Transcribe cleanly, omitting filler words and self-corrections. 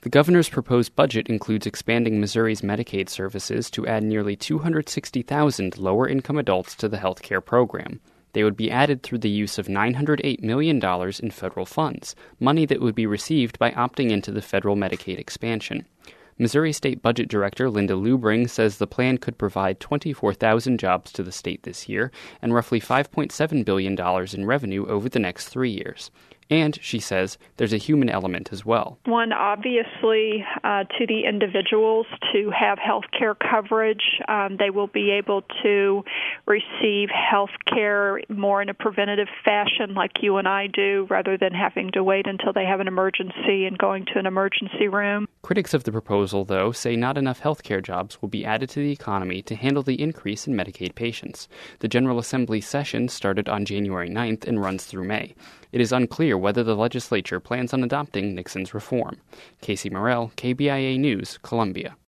The governor's proposed budget includes expanding Missouri's Medicaid services to add nearly 260,000 lower-income adults to the health care program. They would be added through the use of $908 million in federal funds, money that would be received by opting into the federal Medicaid expansion. Missouri State Budget Director Linda Lubring says the plan could provide 24,000 jobs to the state this year and roughly $5.7 billion in revenue over the next 3 years. And, she says, there's a human element as well. One, obviously, to the individuals to have health care coverage. They will be able to receive health care more in a preventative fashion like you and I do, rather than having to wait until they have an emergency and going to an emergency room. Critics of the proposal, though, say not enough health care jobs will be added to the economy to handle the increase in Medicaid patients. The General Assembly session started on January 9th and runs through May. It is unclear whether the legislature plans on adopting Nixon's reform. Casey Morell, KBIA News, Columbia.